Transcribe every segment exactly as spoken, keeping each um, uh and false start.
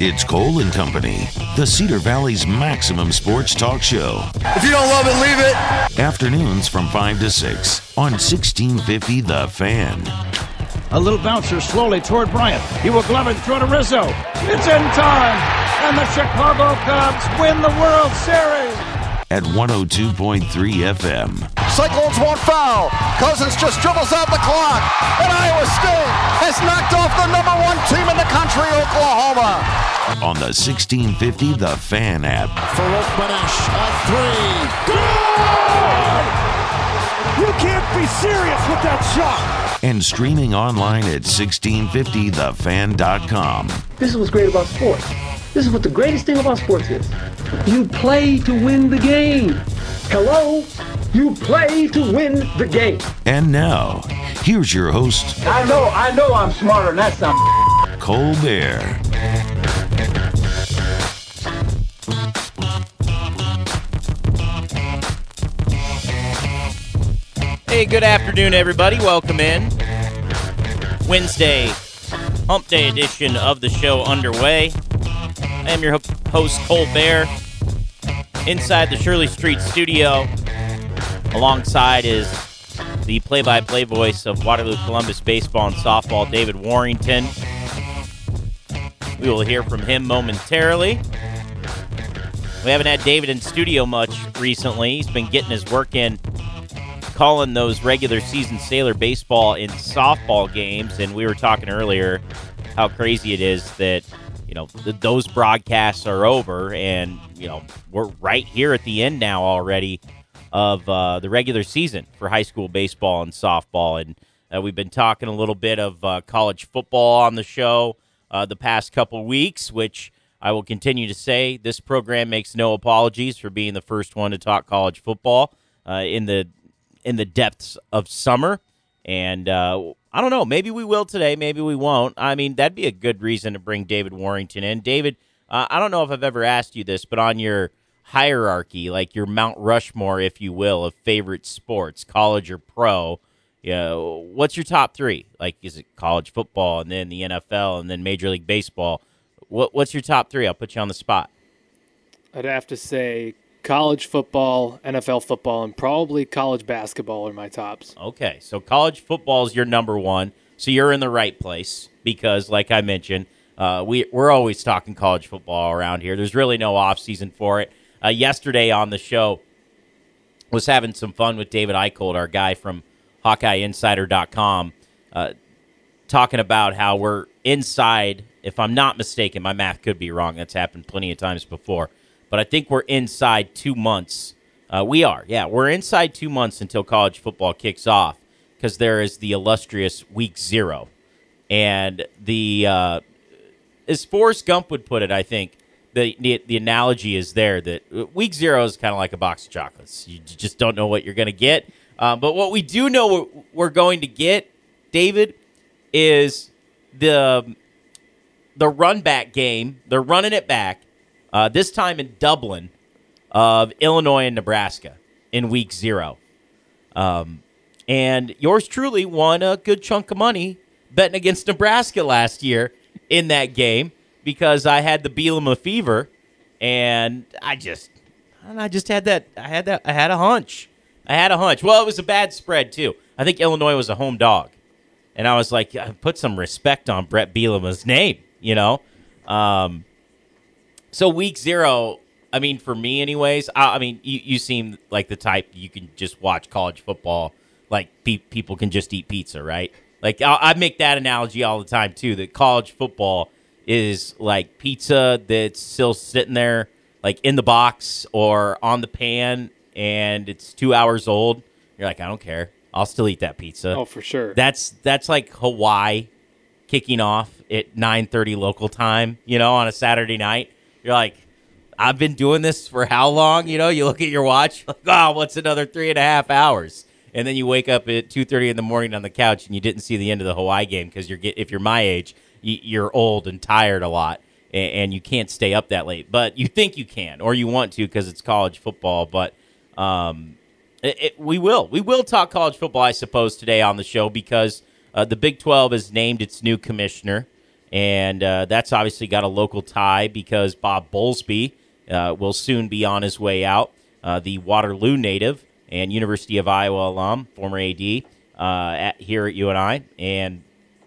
It's Cole and Company, the Cedar Valley's maximum sports talk show. If you don't love it, leave it. Afternoons from five to six on sixteen fifty The Fan. A little bouncer slowly toward Bryant. He will glove it, throw to Rizzo. It's in time, and the Chicago Cubs win the World Series. At one oh two point three F M. Cyclones won't foul. Cousins just dribbles out the clock. And Iowa State has knocked off the number one team in the country, Oklahoma. On the sixteen fifty The Fan app. Farouk Manesh, a three. Good! You can't be serious with that shot. And streaming online at sixteen fifty the fan dot com. This is what's great about sports. This is what the greatest thing about sports is. You play to win the game. Hello? You play to win the game. And now, here's your host. I know, I know I'm smarter than that some Cole Bear. Hey, good afternoon, everybody. Welcome in. Wednesday, Hump Day edition of the show underway. I am your host, Cole Bear, inside the Shirley Street studio. Alongside is the play-by-play voice of Waterloo Columbus baseball and softball, David Warrington. We will hear from him momentarily. We haven't had David in studio much recently. He's been getting his work in, calling those regular season Sailor baseball and softball games, and we were talking earlier how crazy it is that you know, th- those broadcasts are over, and, you know, we're right here at the end now already of uh, the regular season for high school baseball and softball. And uh, we've been talking a little bit of uh, college football on the show uh, the past couple weeks, which I will continue to say this program makes no apologies for being the first one to talk college football uh, in the in the depths of summer. And uh, I don't know, maybe we will today, maybe we won't. I mean, that'd be a good reason to bring David Warrington in. David, uh, I don't know if I've ever asked you this, but on your hierarchy, like your Mount Rushmore, if you will, of favorite sports, college or pro, you know, what's your top three? Like, is it college football and then the N F L and then Major League Baseball? What, what's your top three? I'll put you on the spot. I'd have to say college football, N F L football, and probably college basketball are my tops. Okay, so college football is your number one, so you're in the right place because, like I mentioned, uh, we, we're always talking college football around here. There's really no off-season for it. Uh, yesterday on the show, was having some fun with David Eicholt, our guy from Hawkeye Insider dot com, uh, talking about how we're inside, if I'm not mistaken, my math could be wrong, that's happened plenty of times before, but I think we're inside two months. Uh, we are, yeah. We're inside two months until college football kicks off because there is the illustrious Week Zero. And the, uh, as Forrest Gump would put it, I think, the, the the analogy is there that Week Zero is kind of like a box of chocolates. You just don't know what you're going to get. Uh, but what we do know we're, we're going to get, David, is the, the run-back game. They're running it back. Uh, this time in Dublin, of Illinois and Nebraska in Week Zero. Um, and yours truly won a good chunk of money betting against Nebraska last year in that game because I had the Bielema fever, and I just, and I just had that. I had that. I had a hunch. I had a hunch. Well, it was a bad spread too. I think Illinois was a home dog, and I was like, put some respect on Brett Bielema's name, you know. Um, So Week Zero, I mean, for me anyways, I, I mean, you, you seem like the type you can just watch college football, like pe- people can just eat pizza, right? Like, I, I make that analogy all the time, too, that college football is like pizza that's still sitting there, like in the box or on the pan, and it's two hours old. You're like, I don't care. I'll still eat that pizza. Oh, for sure. That's that's like Hawaii kicking off at nine thirty local time, you know, on a Saturday night. You're like, I've been doing this for how long? You know, you look at your watch, like, oh, what's another three and a half hours? And then you wake up at two thirty in the morning on the couch and you didn't see the end of the Hawaii game because you're get, if you're my age, you're old and tired a lot, and you can't stay up that late. But you think you can, or you want to because it's college football. But um, it, it, we will. We will talk college football, I suppose, today on the show because uh, the Big twelve has named its new commissioner. And uh, that's obviously got a local tie because Bob Bowlesby uh, will soon be on his way out, uh, the Waterloo native and University of Iowa alum, former A D, uh, at, here at U N I. And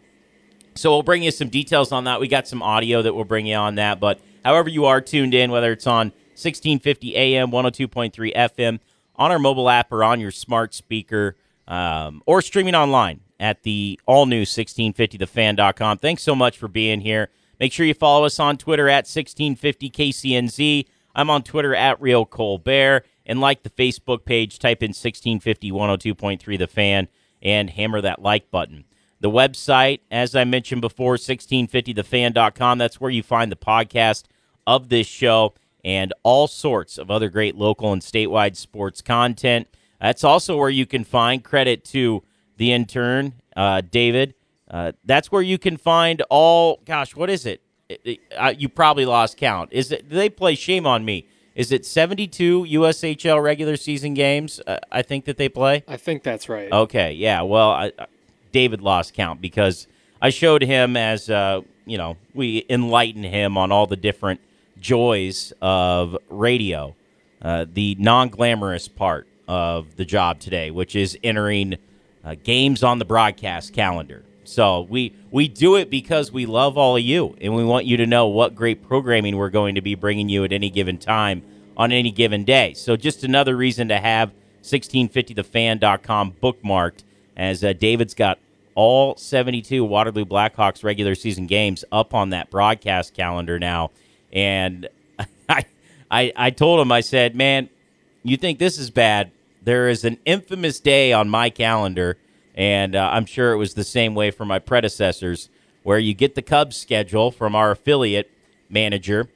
so we'll bring you some details on that. We got some audio that we'll bring you on that. But however you are tuned in, whether it's on sixteen fifty A M, one oh two point three F M, on our mobile app or on your smart speaker, um, or streaming online at the all-new sixteen fifty the fan dot com. Thanks so much for being here. Make sure you follow us on Twitter at sixteen fifty K C N Z. I'm on Twitter at Real Colbert. And like the Facebook page, type in sixteen fifty, one oh two point three The Fan, and hammer that like button. The website, as I mentioned before, sixteen fifty the fan dot com. That's where you find the podcast of this show and all sorts of other great local and statewide sports content. That's also where you can find, credit to the intern, uh, David, uh, that's where you can find all, gosh, what is it? It, it uh, you probably lost count. Is it? Do they play, shame on me, is it seventy-two U S H L regular season games, uh, I think, that they play? I think that's right. Okay, yeah, well, I, I, David lost count because I showed him as, uh, you know, we enlighten him on all the different joys of radio, uh, the non-glamorous part of the job today, which is entering Uh, games on the broadcast calendar. So we we do it because we love all of you, and we want you to know what great programming we're going to be bringing you at any given time on any given day. So just another reason to have sixteen fifty the fan dot com bookmarked, as uh, David's got all seventy-two Waterloo Blackhawks regular season games up on that broadcast calendar now. And I, I, I told him, I said, man, you think this is bad? There is an infamous day on my calendar, and uh, I'm sure it was the same way for my predecessors, where you get the Cubs schedule from our affiliate manager,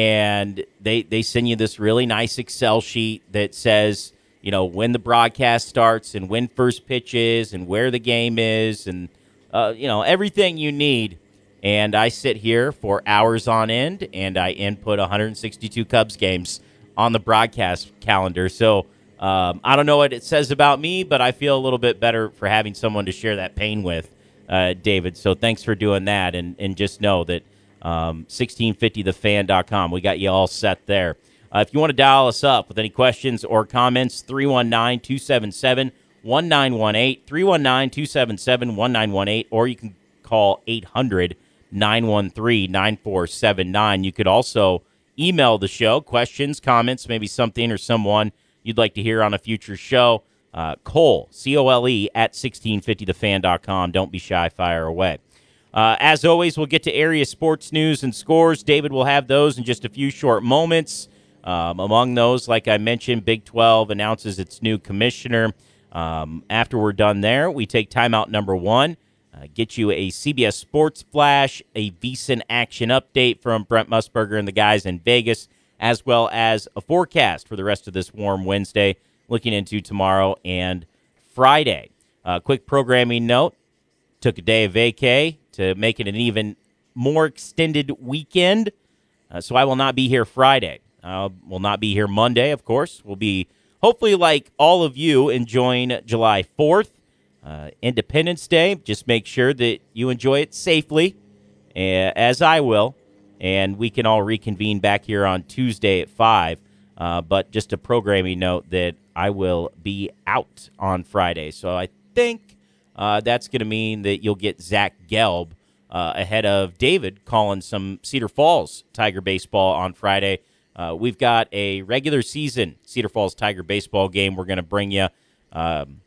and they they send you this really nice Excel sheet that says, you know, when the broadcast starts and when first pitch is and where the game is and, uh, you know, everything you need. And I sit here for hours on end, and I input one hundred sixty-two Cubs games on the broadcast calendar. So, Um, I don't know what it says about me, but I feel a little bit better for having someone to share that pain with, uh, David. So thanks for doing that, and, and just know that um, sixteen fifty the fan dot com, we got you all set there. Uh, if you want to dial us up with any questions or comments, three one nine, two seven seven, one nine one eight, three one nine, two seven seven, one nine one eight, or you can call eight hundred, nine one three, nine four seven nine. You could also email the show, questions, comments, maybe something or someone you'd like to hear on a future show. Uh, Cole, C O L E, at sixteen fifty the fan dot com. Don't be shy, fire away. Uh, as always, we'll get to area sports news and scores. David will have those in just a few short moments. Um, among those, like I mentioned, Big twelve announces its new commissioner. Um, after we're done there, we take timeout number one, uh, get you a C B S Sports Flash, a VEASAN action update from Brent Musburger and the guys in Vegas, as well as a forecast for the rest of this warm Wednesday, looking into tomorrow and Friday. Uh, quick programming note, took a day of vacay to make it an even more extended weekend, uh, so I will not be here Friday. I will not be here Monday, of course. We'll be, hopefully like all of you, enjoying July fourth, uh, Independence Day. Just make sure that you enjoy it safely, uh, as I will. And we can all reconvene back here on Tuesday at five. Uh, but just a programming note that I will be out on Friday. So I think uh, that's going to mean that you'll get Zach Gelb uh, ahead of David calling some Cedar Falls Tiger baseball on Friday. Uh, we've got a regular season Cedar Falls Tiger baseball game we're going to bring you. Um,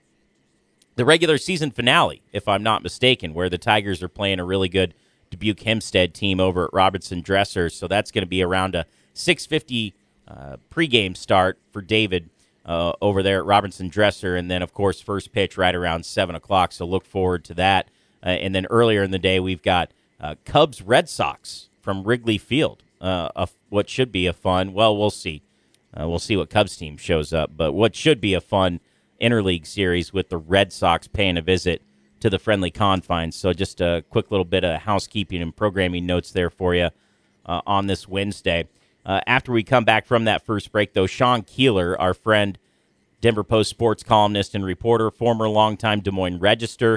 the regular season finale, if I'm not mistaken, where the Tigers are playing a really good Dubuque Hempstead team over at Robertson Dressers. So that's going to be around a six fifty uh, pregame start for David uh, over there at Robertson Dresser. And then, of course, first pitch right around seven o'clock. So look forward to that. Uh, and then earlier in the day, we've got uh, Cubs Red Sox from Wrigley Field. Uh, a, what should be a fun, well, we'll see. Uh, we'll see what Cubs team shows up. But what should be a fun interleague series with the Red Sox paying a visit to the friendly confines. So just a quick little bit of housekeeping and programming notes there for you uh, on this Wednesday. Uh, after we come back from that first break, though, Sean Keeler, our friend, Denver Post sports columnist and reporter, former longtime Des Moines Register,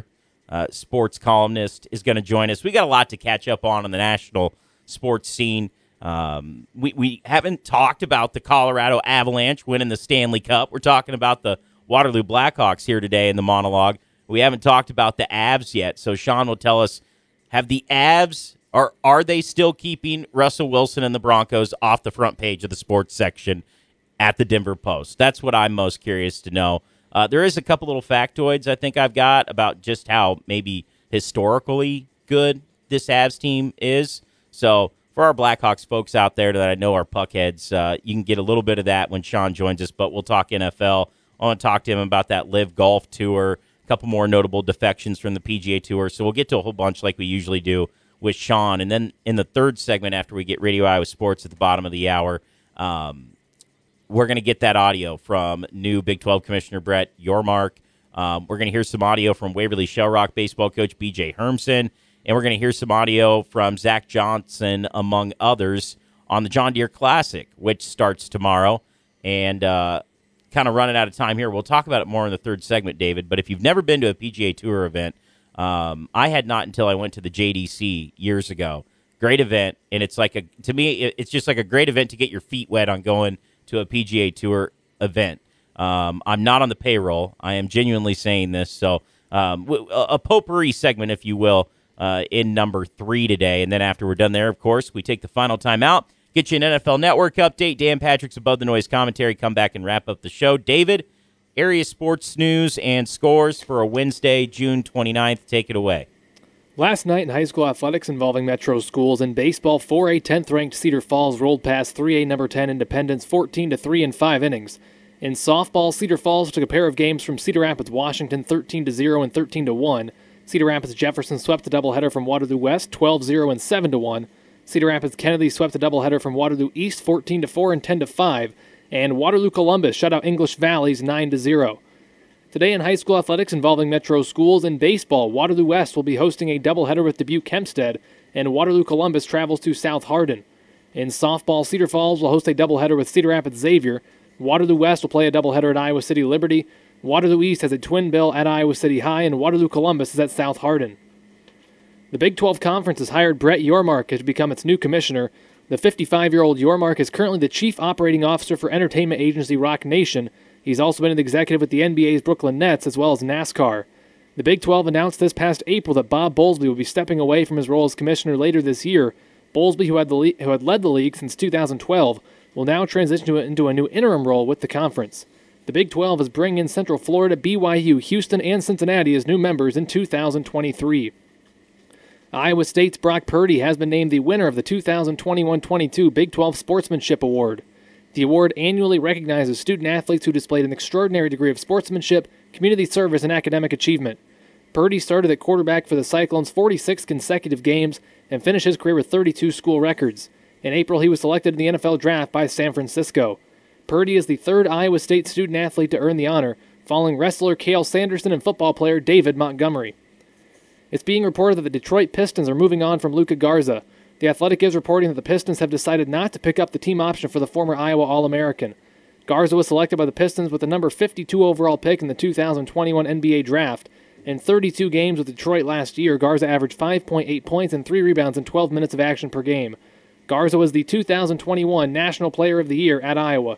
uh, sports columnist, is going to join us. We got a lot to catch up on in the national sports scene. Um, we, we haven't talked about the Colorado Avalanche winning the Stanley Cup. We're talking about the Waterloo Blackhawks here today in the monologue. We haven't talked about the Avs yet, so Sean will tell us, have the Avs, or are they still keeping Russell Wilson and the Broncos off the front page of the sports section at the Denver Post? That's what I'm most curious to know. Uh, there is a couple little factoids I think I've got about just how maybe historically good this Avs team is. So for our Blackhawks folks out there that I know are puckheads, uh, you can get a little bit of that when Sean joins us, but we'll talk N F L. I want to talk to him about that Live Golf Tour, a couple more notable defections from the P G A Tour. So we'll get to a whole bunch like we usually do with Sean. And then in the third segment, after we get Radio Iowa Sports at the bottom of the hour, um, we're going to get that audio from new Big twelve Commissioner Brett Yormark. Um, we're going to hear some audio from Waverly Shell Rock baseball coach B J Hermson. And we're going to hear some audio from Zach Johnson, among others, on the John Deere Classic, which starts tomorrow. And uh, kind of running out of time here. We'll talk about it more in the third segment, David. But if you've never been to a P G A Tour event, um, I had not until I went to the J D C years ago. Great event. And it's like, a to me, it's just like a great event to get your feet wet on going to a P G A Tour event. Um, I'm not on the payroll. I am genuinely saying this. So um, a potpourri segment, if you will, Uh, in number three today. And then after we're done there, of course, we take the final time out, get you an N F L Network update. Dan Patrick's Above the Noise commentary, come back and wrap up the show. David, area sports news and scores for a Wednesday, June twenty-ninth. Take it away. Last night in high school athletics involving Metro schools, in baseball, four A tenth-ranked Cedar Falls rolled past three A number ten Independence fourteen to three in five innings. In softball, Cedar Falls took a pair of games from Cedar Rapids, Washington, thirteen to zero and thirteen to one. Cedar Rapids Jefferson swept the doubleheader from Waterloo West, twelve zero and seven to one. Cedar Rapids Kennedy swept the doubleheader from Waterloo East, fourteen to four and ten to five. And Waterloo Columbus shut out English Valleys, nine to zero. Today in high school athletics involving Metro schools, in baseball, Waterloo West will be hosting a doubleheader with Dubuque Hempstead, and Waterloo Columbus travels to South Hardin. In softball, Cedar Falls will host a doubleheader with Cedar Rapids Xavier. Waterloo West will play a doubleheader at Iowa City Liberty. Waterloo East has a twin bill at Iowa City High, and Waterloo Columbus is at South Hardin. The Big twelve Conference has hired Brett Yormark to become its new commissioner. The fifty-five-year-old Yormark is currently the chief operating officer for entertainment agency Rock Nation. He's also been an executive with the N B A's Brooklyn Nets as well as NASCAR. The Big twelve announced this past April that Bob Bowlesby will be stepping away from his role as commissioner later this year. Bowlesby, who had, the le- who had led the league since two thousand twelve, will now transition to a, into a new interim role with the conference. The Big twelve is bringing in Central Florida, B Y U, Houston, and Cincinnati as new members in two thousand twenty-three. Iowa State's Brock Purdy has been named the winner of the two thousand twenty-one twenty-two Big twelve Sportsmanship Award. The award annually recognizes student-athletes who displayed an extraordinary degree of sportsmanship, community service, and academic achievement. Purdy started at quarterback for the Cyclones forty-six consecutive games and finished his career with thirty-two school records. In April, he was selected in the N F L Draft by San Francisco. Purdy is the third Iowa State student-athlete to earn the honor, following wrestler Cale Sanderson and football player David Montgomery. It's being reported that the Detroit Pistons are moving on from Luka Garza. The Athletic is reporting that the Pistons have decided not to pick up the team option for the former Iowa All-American. Garza was selected by the Pistons with the number fifty-two overall pick in the two thousand twenty-one N B A Draft. In thirty-two games with Detroit last year, Garza averaged five point eight points and three rebounds in twelve minutes of action per game. Garza was the two thousand twenty-one National Player of the Year at Iowa.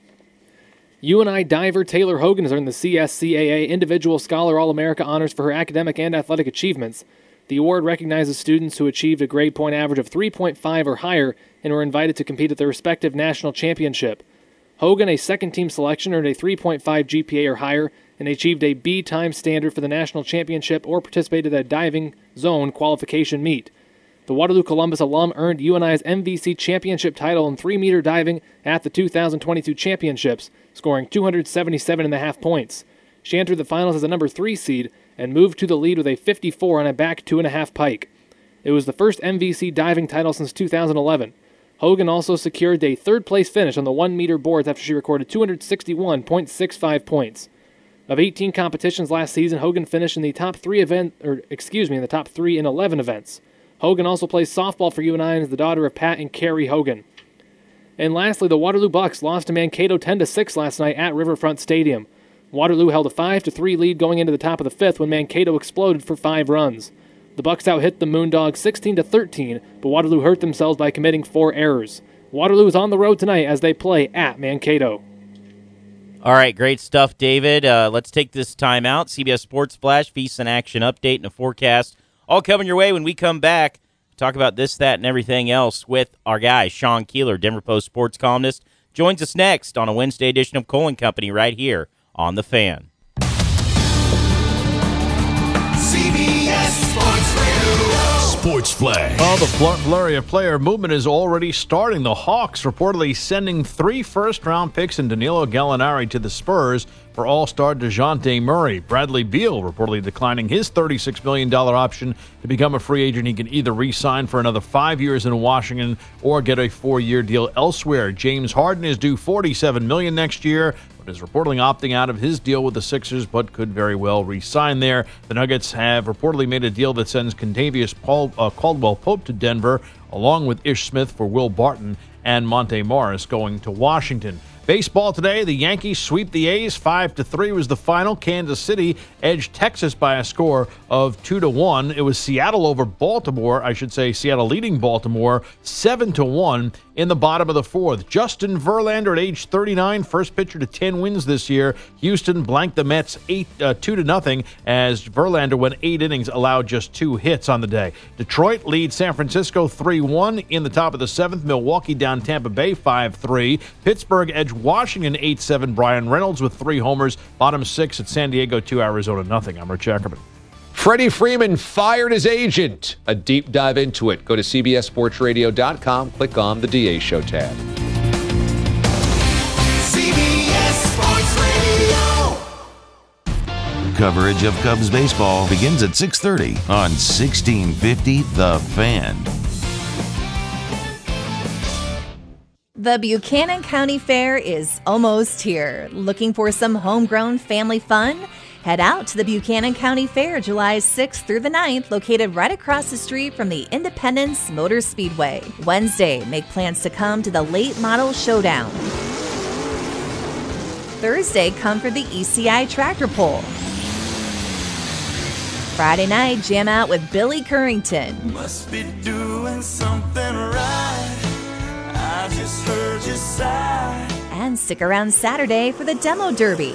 U N I diver Taylor Hogan has earned the C S C A A Individual Scholar All-America honors for her academic and athletic achievements. The award recognizes students who achieved a grade point average of three point five or higher and were invited to compete at their respective national championship. Hogan, a second-team selection, earned a three point five G P A or higher and achieved a B time standard for the national championship or participated at a diving zone qualification meet. The Waterloo Columbus alum earned U N I's M V C championship title in three-meter diving at the two thousand twenty-two championships, scoring two hundred seventy-seven point five points. She entered the finals as a number three seed and moved to the lead with a fifty-four on a back two point five pike. It was the first M V C diving title since two thousand eleven. Hogan also secured a third-place finish on the one-meter boards after she recorded two hundred sixty-one point six five points. Of eighteen competitions last season, Hogan finished in the top three event, or excuse me, in the top three in eleven events. Hogan also plays softball for U N I and is the daughter of Pat and Carrie Hogan. And lastly, the Waterloo Bucks lost to Mankato ten to six last night at Riverfront Stadium. Waterloo held a five to three lead going into the top of the fifth when Mankato exploded for five runs. The Bucks out-hit the Moondogs sixteen to thirteen, but Waterloo hurt themselves by committing four errors. Waterloo is on the road tonight as they play at Mankato. All right, great stuff, David. Uh, let's take this time out. C B S Sports Flash, VSiN Action Update, and a forecast all coming your way when we come back. Talk about this, that, and everything else with our guy, Sean Keeler, Denver Post sports columnist. Joins us next on a Wednesday edition of Cole and Company right here on The Fan. C B S Sports Radio. Sports Flash. Well, the flurry of player movement is already starting. The Hawks reportedly sending three first-round picks and Danilo Gallinari to the Spurs for All-Star DeJounte Murray. Bradley Beal reportedly declining his thirty-six million dollars option to become a free agent. He can either re-sign for another five years in Washington or get a four-year deal elsewhere. James Harden is due forty-seven million dollars next year, but is reportedly opting out of his deal with the Sixers, but could very well re-sign there. The Nuggets have reportedly made a deal that sends Kentavious Paul, uh, Caldwell-Pope to Denver, along with Ish Smith for Will Barton and Monte Morris going to Washington. Baseball today, the Yankees sweep the A's. five to three was the final. Kansas City edged Texas by a score of two to one. It was Seattle over Baltimore. I should say Seattle leading Baltimore seven to one in the bottom of the fourth. Justin Verlander at age thirty-nine, first pitcher to ten wins this year. Houston blanked the Mets eight, uh, two to nothing as Verlander went eight innings, allowed just two hits on the day. Detroit leads San Francisco three one in the top of the seventh. Milwaukee down Tampa Bay five three. Pittsburgh edged Washington eight seven. Brian Reynolds with three homers. Bottom six at San Diego two, Arizona nothing. I'm Rich Ackerman. Freddie Freeman fired his agent. A deep dive into it. Go to C B S Sports Radio dot com. Click on the D A Show tab. C B S Sports Radio. Coverage of Cubs baseball begins at six thirty on sixteen fifty The Fan. The Buchanan County Fair is almost here. Looking for some homegrown family fun? Head out to the Buchanan County Fair July sixth through the ninth, located right across the street from the Independence Motor Speedway. Wednesday, make plans to come to the Late Model Showdown. Thursday, come for the E C I Tractor Pull. Friday night, jam out with Billy Currington. Must be doing something right. I just heard you sigh. And stick around Saturday for the Demo Derby.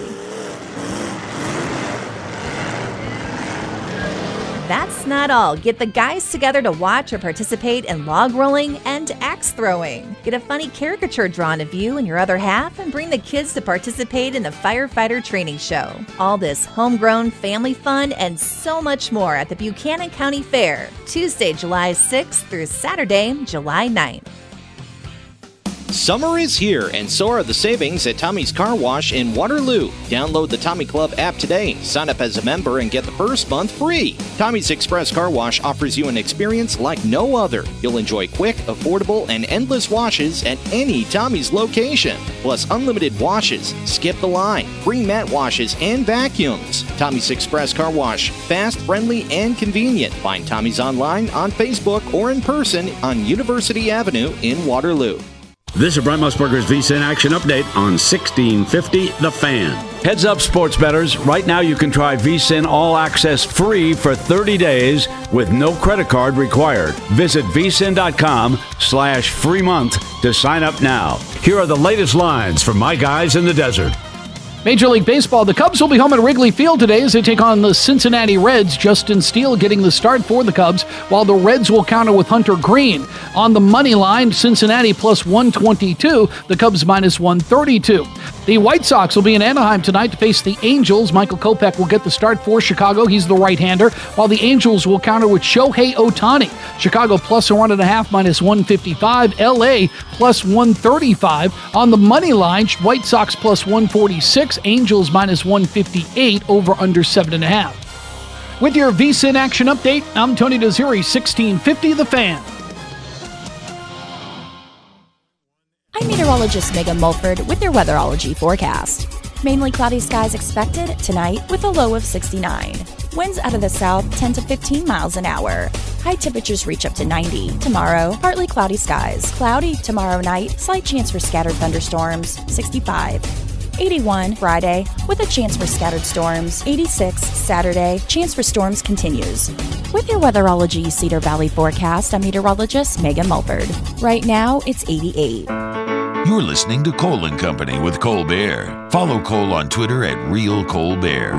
That's not all. Get the guys together to watch or participate in log rolling and axe throwing. Get a funny caricature drawn of you and your other half, and bring the kids to participate in the firefighter training show. All this homegrown family fun and so much more at the Buchanan County Fair, Tuesday, July sixth through Saturday, July ninth. Summer is here, and so are the savings at Tommy's Car Wash in Waterloo. Download the Tommy Club app today, sign up as a member, and get the first month free. Tommy's Express Car Wash offers you an experience like no other. You'll enjoy quick, affordable, and endless washes at any Tommy's location. Plus unlimited washes, skip the line, free mat washes, and vacuums. Tommy's Express Car Wash, fast, friendly, and convenient. Find Tommy's online, on Facebook, or in person on University Avenue in Waterloo. This is Brent Musburger's VSiN Action Update on sixteen fifty The Fan. Heads up, sports bettors. Right now you can try VSiN All Access free for thirty days with no credit card required. Visit vsin.com slash free month to sign up now. Here are the latest lines from my guys in the desert. Major League Baseball, the Cubs will be home at Wrigley Field today as they take on the Cincinnati Reds. Justin Steele getting the start for the Cubs, while the Reds will counter with Hunter Green. On the money line, Cincinnati plus one twenty-two, the Cubs minus one thirty-two. The White Sox will be in Anaheim tonight to face the Angels. Michael Kopech will get the start for Chicago. He's the right-hander, while the Angels will counter with Shohei Ohtani. Chicago plus a one and a half, minus one fifty-five. L A plus one thirty-five. On the money line, White Sox plus one forty-six. Angels minus one fifty-eight, over under seven and a half. With your VSiN Action Update, I'm Tony Dozeri, sixteen fifty The Fan. I'm meteorologist Megan Mulford with your weatherology forecast. Mainly cloudy skies expected tonight with a low of sixty-nine. Winds out of the south ten to fifteen miles an hour. High temperatures reach up to ninety. Tomorrow, partly cloudy skies. Cloudy tomorrow night, slight chance for scattered thunderstorms, sixty-five. eighty-one Friday, with a chance for scattered storms. eighty-six Saturday, chance for storms continues. With your Weatherology Cedar Valley forecast, I'm meteorologist Megan Mulford. Right now, it's eighty-eight. You're listening to Cole and Company with Cole Bear. Follow Cole on Twitter at Real Cole Bear.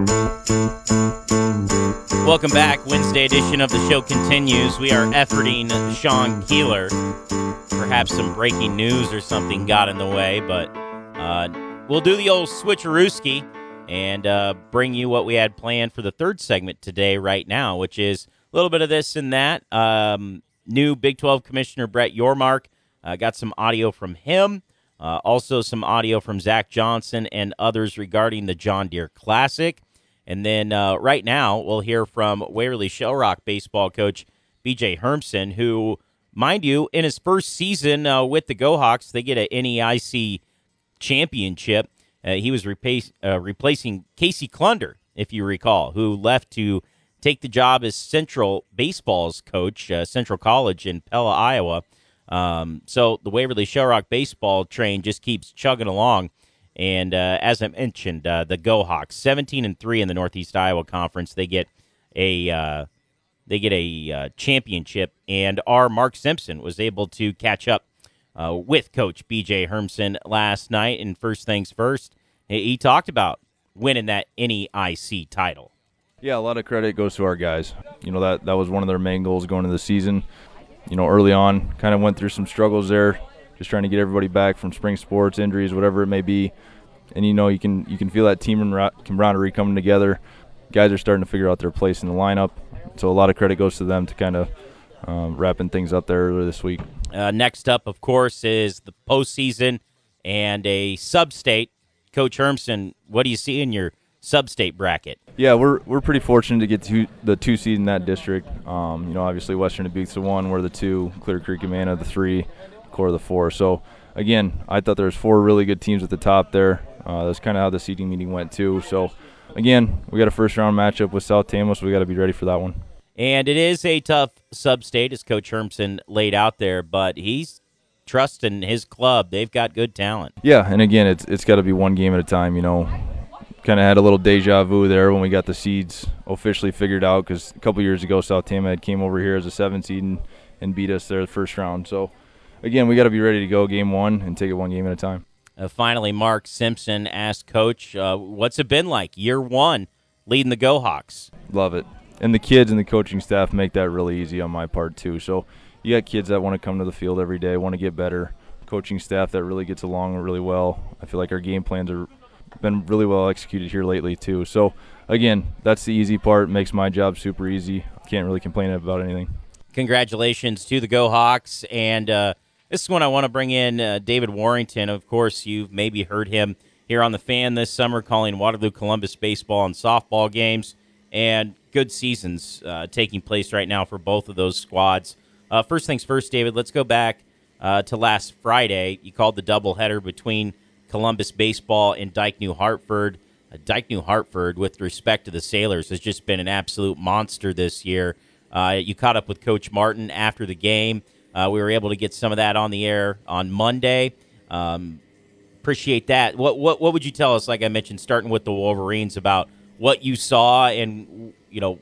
Welcome back. Wednesday edition of the show continues. We are efforting Sean Keeler. Perhaps some breaking news or something got in the way, but uh, we'll do the old switcherooski and uh, bring you what we had planned for the third segment today right now, which is a little bit of this and that. Um, new Big twelve Commissioner Brett Yormark. Uh, got some audio from him, uh, also some audio from Zach Johnson and others regarding the John Deere Classic. And then uh, right now, we'll hear from Waverly Shell Rock baseball coach B J Hermsen, who, mind you, in his first season uh, with the Go Hawks, they get an N E I C championship. Uh, he was replace, uh, replacing Casey Klunder, if you recall, who left to take the job as Central Baseball's coach, uh, Central College in Pella, Iowa. Um, so the Waverly Shell Rock baseball train just keeps chugging along. And uh, as I mentioned, uh, the Go Hawks, seventeen and three in the Northeast Iowa Conference. They get a uh, they get a uh, championship, and our Mark Simpson was able to catch up uh, with Coach B J Hermsen last night. And first things first, he talked about winning that N E I C title. Yeah, a lot of credit goes to our guys. You know, that that was one of their main goals going into the season. You know, early on, kind of went through some struggles there, just trying to get everybody back from spring sports, injuries, whatever it may be. And, you know, you can you can feel that team camaraderie coming together. Guys are starting to figure out their place in the lineup. So a lot of credit goes to them to kind of um, wrapping things up there earlier this week. Uh, next up, of course, is the postseason and a sub-state. Coach Hermsen, what do you see in your sub-state bracket? Yeah, we're we're pretty fortunate to get to the two seed in that district. Um, you know, obviously Western Dubuque's the one, we're the two, Clear Creek and Amana the three, Core the four. So again, I thought there was four really good teams at the top there. Uh, that's kind of how the seeding meeting went too. So again, we got a first round matchup with South Tama, so we got to be ready for that one. And it is a tough sub-state, as Coach Hermsen laid out there, but he's trusting his club. They've got good talent. Yeah, and again, it's it's got to be one game at a time, you know. Kind of had a little deja vu there when we got the seeds officially figured out, because a couple years ago South Tama had came over here as a seven seed and, and beat us there the first round. So, again, we got to be ready to go game one and take it one game at a time. Uh, finally, Mark Simpson asked Coach, uh, what's it been like, year one, leading the Go Hawks? Love it. And the kids and the coaching staff make that really easy on my part too. So you got kids that want to come to the field every day, want to get better, coaching staff that really gets along really well. I feel like our game plans are been really well executed here lately too. So again, that's the easy part. Makes my job super easy. Can't really complain about anything. Congratulations to the Go Hawks. And uh, this is when I want to bring in uh, David Warrington. Of course, you've maybe heard him here on the Fan this summer calling Waterloo Columbus baseball and softball games, and good seasons uh, taking place right now for both of those squads. Uh, first things first, David, let's go back uh, to last Friday. You called the doubleheader between Columbus baseball and Dike New Hartford. Uh, Dike New Hartford, with respect to the Sailors, has just been an absolute monster this year. Uh, you caught up with Coach Martin after the game. Uh, we were able to get some of that on the air on Monday. Um, appreciate that. What, what what would you tell us, like I mentioned, starting with the Wolverines, about what you saw, and, you know,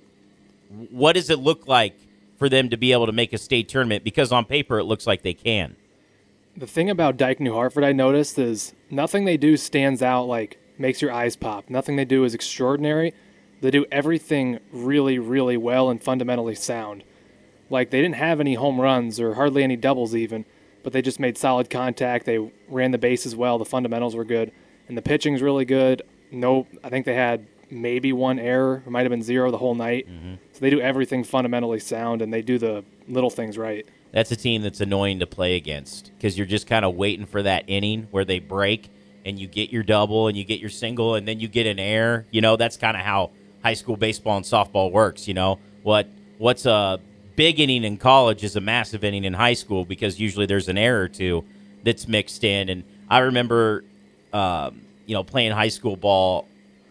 what does it look like for them to be able to make a state tournament? Because on paper it looks like they can. The thing about Dike New Hartford I noticed is nothing they do stands out, like makes your eyes pop. Nothing they do is extraordinary. They do everything really, really well and fundamentally sound. Like, they didn't have any home runs or hardly any doubles even, but they just made solid contact. They ran the bases well. The fundamentals were good. And the pitching's really good. No, I think they had maybe one error. It might have been zero the whole night. Mm-hmm. So they do everything fundamentally sound, and they do the little things right. That's a team that's annoying to play against, because you're just kind of waiting for that inning where they break and you get your double and you get your single and then you get an error. You know, that's kind of how high school baseball and softball works. You know, what what's a big inning in college is a massive inning in high school, because usually there's an error or two that's mixed in. And I remember, um, you know, playing high school ball.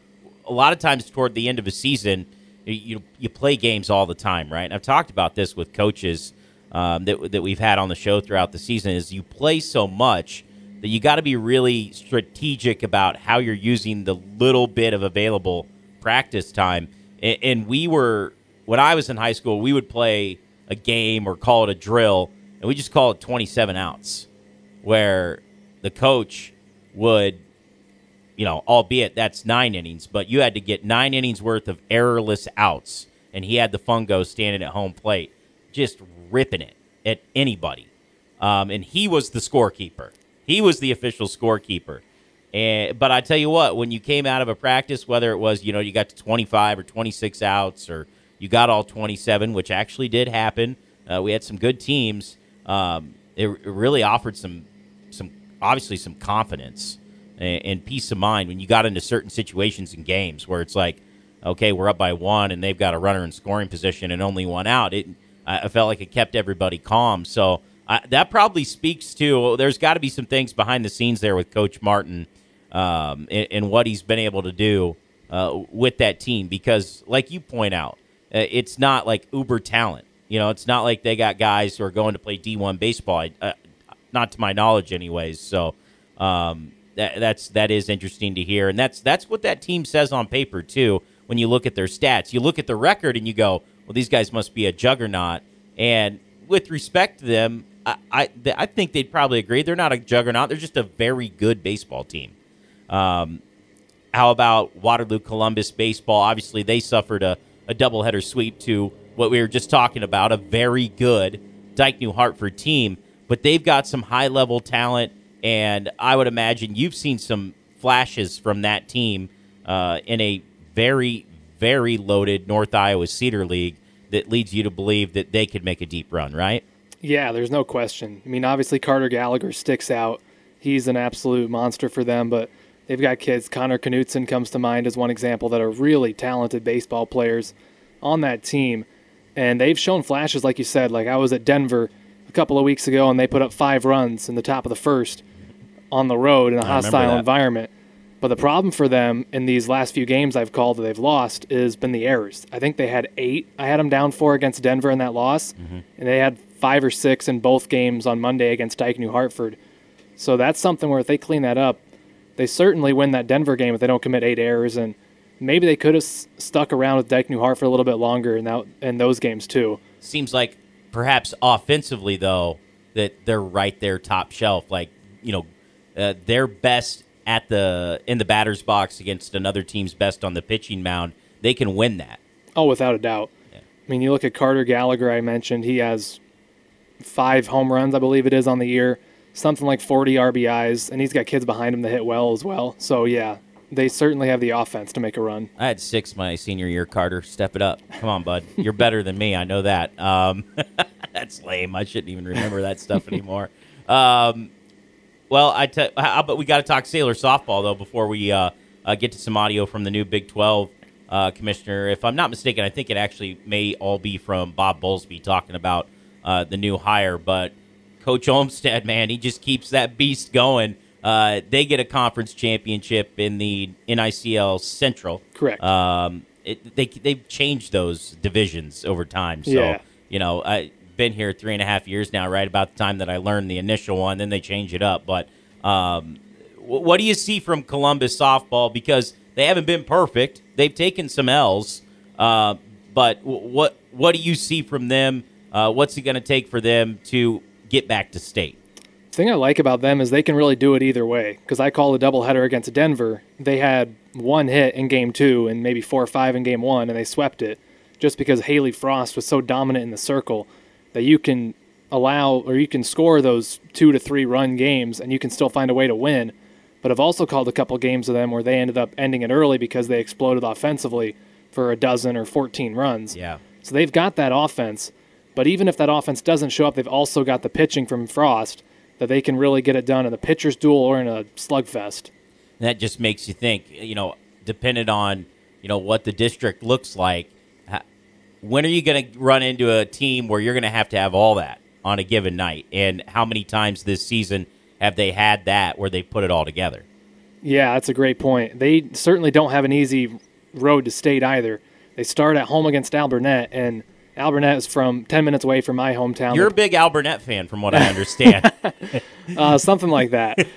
A lot of times toward the end of a season, you you play games all the time, right? And I've talked about this with coaches um, that that we've had on the show throughout the season. Is you play so much that you got to be really strategic about how you're using the little bit of available practice time. And, and we were, when I was in high school, we would play a game or call it a drill, and we just call it twenty-seven outs, where the coach would, you know, albeit that's nine innings, but you had to get nine innings worth of errorless outs, and he had the fungo standing at home plate, just ripping it at anybody. Um, and he was the scorekeeper. He was the official scorekeeper. And but I tell you what, when you came out of a practice, whether it was, you know, you got to twenty-five or twenty-six outs, or you got all twenty-seven, which actually did happen. Uh, we had some good teams. Um, it, it really offered some, some obviously some confidence and, and peace of mind when you got into certain situations in games where it's like, okay, we're up by one and they've got a runner in scoring position and only one out. It I felt like it kept everybody calm. So uh, that probably speaks to, there's got to be some things behind the scenes there with Coach Martin um, and, and what he's been able to do uh, with that team. Because, like you point out, uh, it's not like uber talent. You know, it's not like they got guys who are going to play D one baseball, uh, not to my knowledge anyways. So um, that, that's, that is interesting to hear. And that's, that's what that team says on paper, too, when you look at their stats. You look at the record and you go, well, these guys must be a juggernaut. And with respect to them, I, I I think they'd probably agree. They're not a juggernaut. They're just a very good baseball team. Um, how about Waterloo Columbus baseball? Obviously, they suffered a, a doubleheader sweep to what we were just talking about, a very good Dike New Hartford team. But they've got some high-level talent, and I would imagine you've seen some flashes from that team uh, in a very, very loaded North Iowa Cedar League that leads you to believe that they could make a deep run, right? Yeah, there's no question. I mean, obviously Carter Gallagher sticks out. He's an absolute monster for them, but they've got kids. Connor Knutson comes to mind as one example that are really talented baseball players on that team. And they've shown flashes, like you said. Like I was at Denver a couple of weeks ago, and they put up five runs in the top of the first on the road in a hostile environment. But the problem for them in these last few games I've called that they've lost has been the errors. I think they had eight. I had them down four against Denver in that loss, mm-hmm. and they had five or six in both games on Monday against Dike New Hartford. So that's something where if they clean that up, they certainly win that Denver game if they don't commit eight errors. And maybe they could have s- stuck around with Dike New Hartford a little bit longer in, that, in those games too. Seems like perhaps offensively, though, that they're right there top shelf. Like, you know, uh, their best at the in the batter's box against another team's best on the pitching mound, they can win that. Oh, without a doubt. Yeah. I mean, you look at Carter Gallagher, I mentioned, he has five home runs, I believe it is, on the year, something like forty R B Is, and he's got kids behind him that hit well as well. So, yeah, they certainly have the offense to make a run. I had six my senior year, Carter. Step it up. Come on, bud. You're better than me. I know that. Um, that's lame. I shouldn't even remember that stuff anymore. Um Well, I t- how about we got to talk Sailor softball, though, before we uh, uh, get to some audio from the new Big twelve uh, commissioner. If I'm not mistaken, I think it actually may all be from Bob Bowlesby talking about uh, the new hire. But Coach Olmstead, man, he just keeps that beast going. Uh, they get a conference championship in the N I C L Central. Correct. Um, it, they, they've changed those divisions over time. So, yeah. you know, I... been here three and a half years now, right about the time that I learned the initial one, then they change it up. But um, w- what do you see from Columbus softball? Because they haven't been perfect. They've taken some L's. Uh, but w- what what do you see from them? Uh, what's it going to take for them to get back to state? The thing I like about them is they can really do it either way. Because I called a doubleheader against Denver. They had one hit in game two and maybe four or five in game one, and they swept it just because Haley Frost was so dominant in the circle that you can allow or you can score those two to three run games and you can still find a way to win. But I've also called a couple games of them where they ended up ending it early because they exploded offensively for a dozen or fourteen runs. Yeah. So they've got that offense. But even if that offense doesn't show up, they've also got the pitching from Frost that they can really get it done in a pitcher's duel or in a slugfest. And that just makes you think, you know, depending on, you know, what the district looks like, when are you going to run into a team where you're going to have to have all that on a given night? And how many times this season have they had that where they put it all together? Yeah, that's a great point. They certainly don't have an easy road to state either. They start at home against Alburnett, and Alburnett is from ten minutes away from my hometown. You're a big Alburnett fan from what I understand. uh, something like that.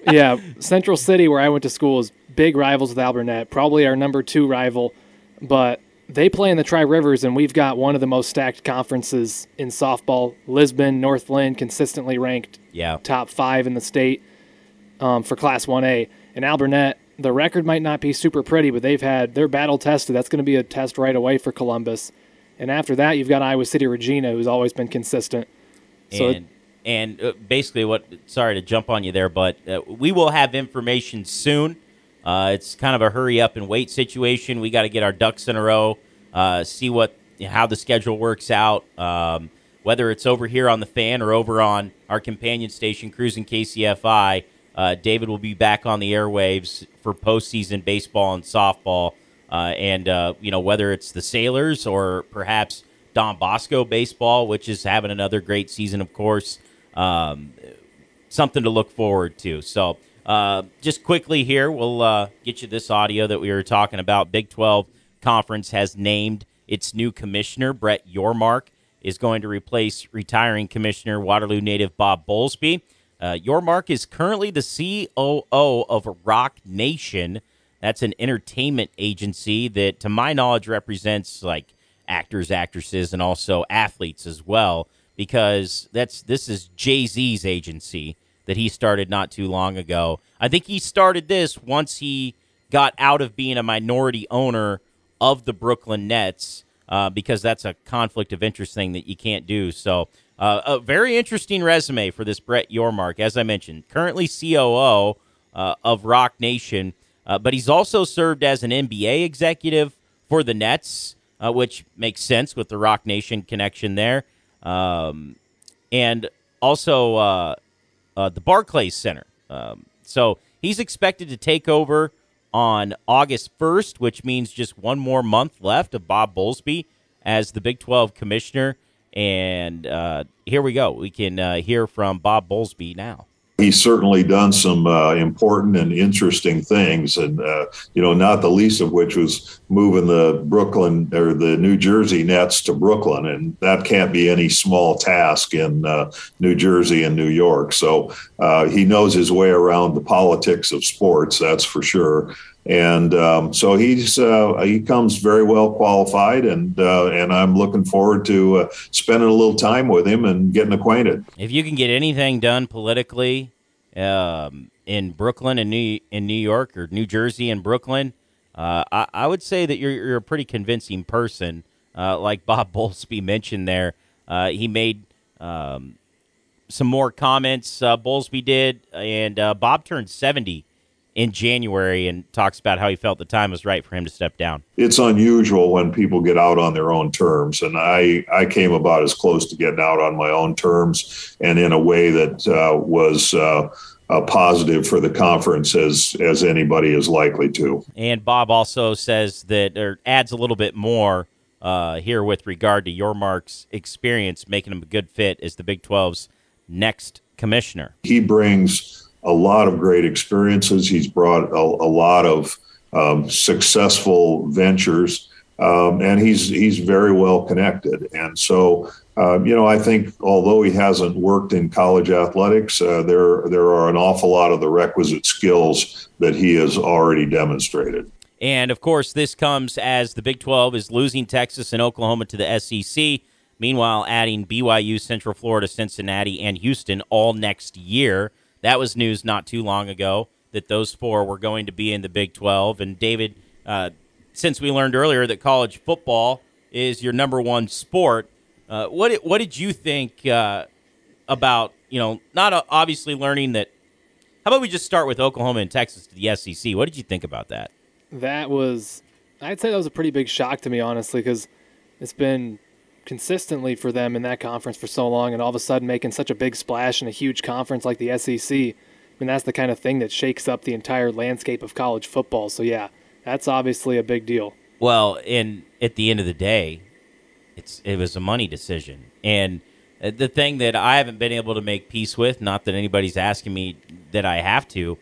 Yeah, Central City, where I went to school, is big rivals with Alburnett, probably our number two rival, but they play in the Tri-Rivers, and we've got one of the most stacked conferences in softball. Lisbon, Northland, consistently ranked yeah. top five in the state um, for Class one A. And Alburnett, the record might not be super pretty, but they've had, they're battle tested. That's going to be a test right away for Columbus. And after that, you've got Iowa City Regina, who's always been consistent. So and and uh, basically what, sorry to jump on you there, but uh, we will have information soon. Uh, it's kind of a hurry up and wait situation. We got to get our ducks in a row, uh, see what how the schedule works out, um, whether it's over here on the Fan or over on our companion station, Cruising K C F I. Uh, David will be back on the airwaves for postseason baseball and softball, uh, and uh, you know, whether it's the Sailors or perhaps Don Bosco baseball, which is having another great season, of course. Um, something to look forward to. So. Uh, just quickly here, we'll uh, get you this audio that we were talking about. Big twelve Conference has named its new commissioner. Brett Yormark is going to replace retiring commissioner Waterloo native Bob Bowlesby. Uh, Yormark is currently the C O O of Rock Nation. That's an entertainment agency that, to my knowledge, represents like actors, actresses, and also athletes as well, because that's this is Jay-Z's agency that he started not too long ago. I think he started this once he got out of being a minority owner of the Brooklyn Nets, uh, because that's a conflict of interest thing that you can't do. So uh, a very interesting resume for this Brett Yormark, as I mentioned. Currently C O O uh, of Rock Nation, uh, but he's also served as an N B A executive for the Nets, uh, which makes sense with the Rock Nation connection there. Um, and also... Uh, Uh, the Barclays Center. Um, so he's expected to take over on August first, which means just one more month left of Bob Bowlesby as the Big twelve commissioner. And uh, here we go. We can uh, hear from Bob Bowlesby now. He's certainly done some uh, important and interesting things, and uh, you know, not the least of which was moving the Brooklyn or the New Jersey Nets to Brooklyn, and that can't be any small task in uh, New Jersey and New York. So uh, he knows his way around the politics of sports, that's for sure. And um, so he's uh, he comes very well qualified, and uh, and I'm looking forward to uh, spending a little time with him and getting acquainted. If you can get anything done politically um, in Brooklyn and New in New York or New Jersey and Brooklyn, uh, I, I would say that you're you're a pretty convincing person. Uh, like Bob Bowlesby mentioned there, uh, he made um, some more comments. Uh, Bowlesby did, and uh, Bob turned seventy in January and talks about how he felt the time was right for him to step down. It's unusual when people get out on their own terms, and I, I came about as close to getting out on my own terms and in a way that uh, was uh, a positive for the conference as as anybody is likely to. And Bob also says that, or adds a little bit more uh, here with regard to Yormark's experience, making him a good fit as the Big twelve's next commissioner. He brings a lot of great experiences. He's brought a, a lot of um, successful ventures, um, and he's he's very well connected. And so, uh, you know, I think although he hasn't worked in college athletics, uh, there there are an awful lot of the requisite skills that he has already demonstrated. And of course, this comes as the Big twelve is losing Texas and Oklahoma to the S E C. Meanwhile, adding B Y U, Central Florida, Cincinnati, and Houston all next year. That was news not too long ago that those four were going to be in the Big twelve. And David, uh, since we learned earlier that college football is your number one sport, uh, what did, what did you think uh, about, you know, not obviously learning that? How about we just start with Oklahoma and Texas to the S E C? What did you think about that? That was, I'd say that was a pretty big shock to me, honestly, because it's been consistently for them in that conference for so long, and all of a sudden making such a big splash in a huge conference like the S E C. I mean, that's the kind of thing that shakes up the entire landscape of college football. So yeah, that's obviously a big deal. Well, and at the end of the day, it's it was a money decision. And the thing that I haven't been able to make peace with, not that anybody's asking me that I have to,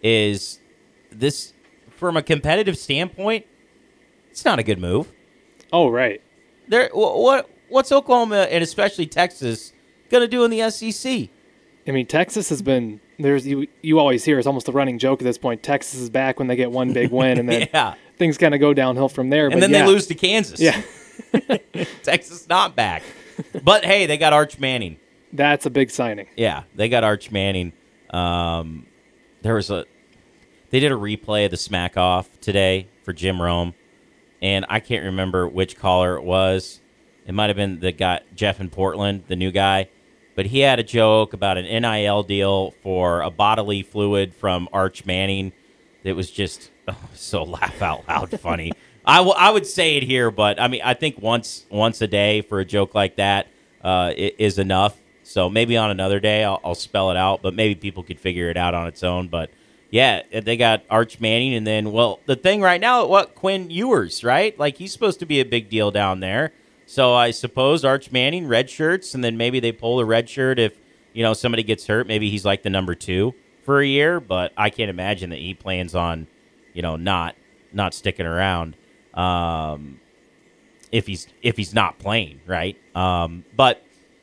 is this, from a competitive standpoint, it's not a good move. Oh, right. There, what what's Oklahoma and especially Texas going to do in the S E C? I mean, Texas has been there's you you always hear, it's almost a running joke at this point, Texas is back when they get one big win, and then yeah. things kind of go downhill from there. And but then yeah. they lose to Kansas. Yeah. Texas not back. But, hey, they got Arch Manning. That's a big signing. Yeah, they got Arch Manning. Um, there was a they did a replay of the smack off today for Jim Rome, and I can't remember which caller it was. It might have been the guy Jeff in Portland, the new guy, but he had a joke about an N I L deal for a bodily fluid from Arch Manning. It was just oh, so laugh out loud funny. I, w- I would say it here, but I mean I think once once a day for a joke like that uh, is enough. So maybe on another day I'll, I'll spell it out, but maybe people could figure it out on its own. But yeah, they got Arch Manning, and then well, the thing right now, what Quinn Ewers, right? Like he's supposed to be a big deal down there. So I suppose Arch Manning red shirts, and then maybe they pull the red shirt if you know somebody gets hurt. Maybe he's like the number two for a year, but I can't imagine that he plans on you know not not sticking around um, if he's if he's not playing, right? Um, but.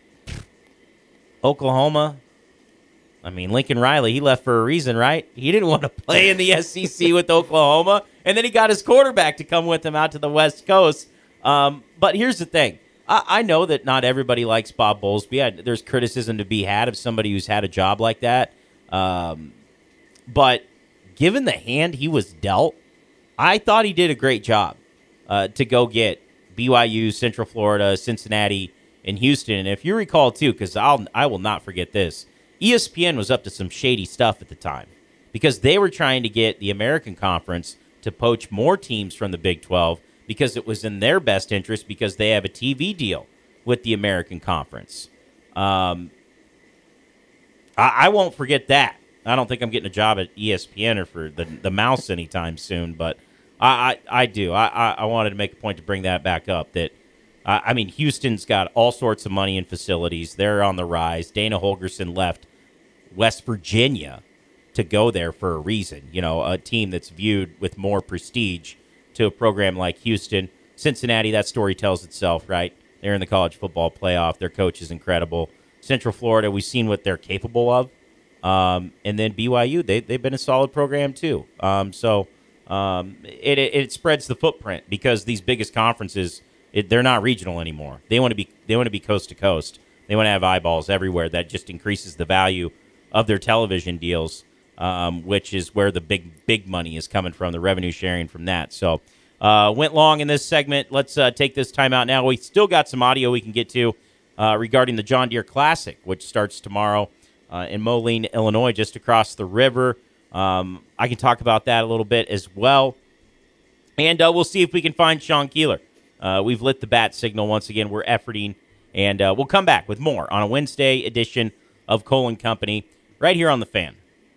Oklahoma, I mean, Lincoln Riley, he left for a reason, right? He didn't want to play in the S E C with Oklahoma, and then he got his quarterback to come with him out to the West Coast. Um, but here's the thing. I, I know that not everybody likes Bob Bowlesby. I, there's criticism to be had of somebody who's had a job like that. Um, but given the hand he was dealt, I thought he did a great job uh, to go get B Y U, Central Florida, Cincinnati, in Houston. And if you recall, too, because I'll I will not forget this, E S P N was up to some shady stuff at the time because they were trying to get the American Conference to poach more teams from the Big twelve because it was in their best interest because they have a T V deal with the American Conference. Um, I, I won't forget that. I don't think I'm getting a job at E S P N or for the, the Mouse anytime soon, but I, I, I do. I, I, I wanted to make a point to bring that back up that Uh, I mean, Houston's got all sorts of money and facilities. They're on the rise. Dana Holgorsen left West Virginia to go there for a reason. You know, a team that's viewed with more prestige to a program like Houston. Cincinnati, that story tells itself, right? They're in the college football playoff. Their coach is incredible. Central Florida, we've seen what they're capable of. Um, and then B Y U, they, they've been a solid program too. Um, so um, it, it, it spreads the footprint because these biggest conferences – It, they're not regional anymore. They want to be they want to be coast to coast. They want to have eyeballs everywhere. That just increases the value of their television deals, um, which is where the big big money is coming from, the revenue sharing from that. So uh, went long in this segment. Let's uh, take this time out now. We still got some audio we can get to uh, regarding the John Deere Classic, which starts tomorrow uh, in Moline, Illinois, just across the river. Um, I can talk about that a little bit as well. And uh, we'll see if we can find Sean Keeler. Uh, we've lit the bat signal once again. We're efforting, and uh, we'll come back with more on a Wednesday edition of Cole and Company right here on The Fan.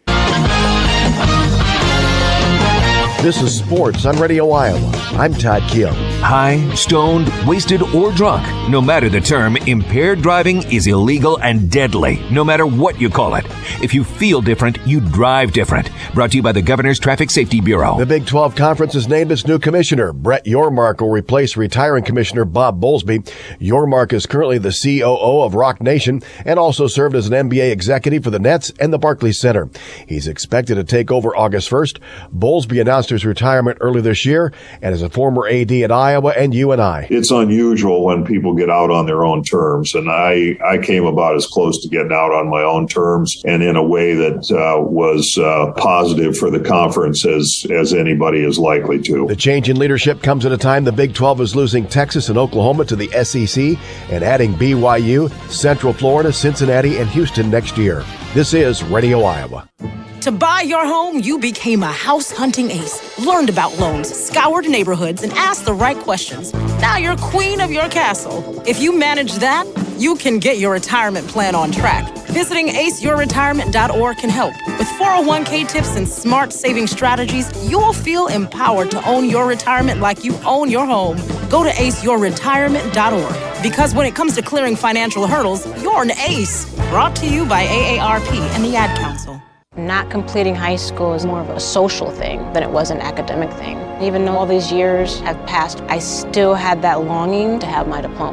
This is Sports on Radio Iowa. I'm Todd Keel. High, stoned, wasted, or drunk. No matter the term, impaired driving is illegal and deadly, no matter what you call it. If you feel different, you drive different. Brought to you by the Governor's Traffic Safety Bureau. The Big twelve Conference has named its new commissioner. Brett Yormark will replace retiring Commissioner Bob Bowlesby. Yormark is currently the C O O of Rock Nation and also served as an N B A executive for the Nets and the Barclays Center. He's expected to take over August first. Bowlesby announced his retirement early this year and is a former A D at Iowa and U N I. It's unusual when people get out on their own terms, and I, I came about as close to getting out on my own terms and in a way that uh, was uh, positive for the conference as, as anybody is likely to. The change in leadership comes at a time the Big twelve is losing Texas and Oklahoma to the S E C and adding B Y U, Central Florida, Cincinnati, and Houston next year. This is Radio Iowa. To buy your home, you became a house hunting ace, learned about loans, scoured neighborhoods, and asked the right questions. Now you're queen of your castle. If you manage that, you can get your retirement plan on track. Visiting ace your retirement dot org can help. With four oh one k tips and smart saving strategies, you'll feel empowered to own your retirement like you own your home. Go to ace your retirement dot org. Because when it comes to clearing financial hurdles, you're an ace. Brought to you by A A R P and the Ad Council. Not completing high school is more of a social thing than it was an academic thing. Even though all these years have passed, I still had that longing to have my diploma.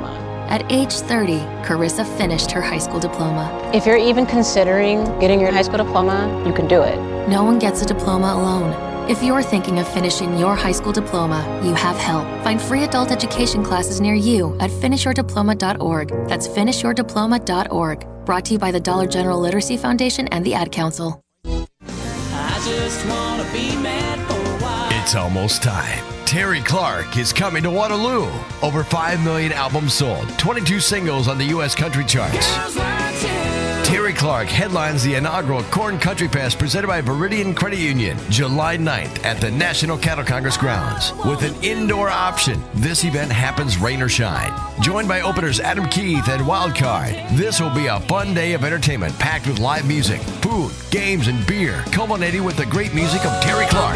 At age thirty, Carissa finished her high school diploma. If you're even considering getting your high school diploma, you can do it. No one gets a diploma alone. If you're thinking of finishing your high school diploma, you have help. Find free adult education classes near you at finish your diploma dot org. That's finish your diploma dot org. Brought to you by the Dollar General Literacy Foundation and the Ad Council. I just wanna be mad for a while. It's almost time. Terry Clark is coming to Waterloo. Over five million albums sold, twenty-two singles on the U S country charts. Terry Clark headlines the inaugural Corn Country Fest presented by Veridian Credit Union, July ninth at the National Cattle Congress grounds. With an indoor option, this event happens rain or shine. Joined by openers Adam Keith and Wildcard, this will be a fun day of entertainment packed with live music, food, games, and beer, culminating with the great music of Terry Clark.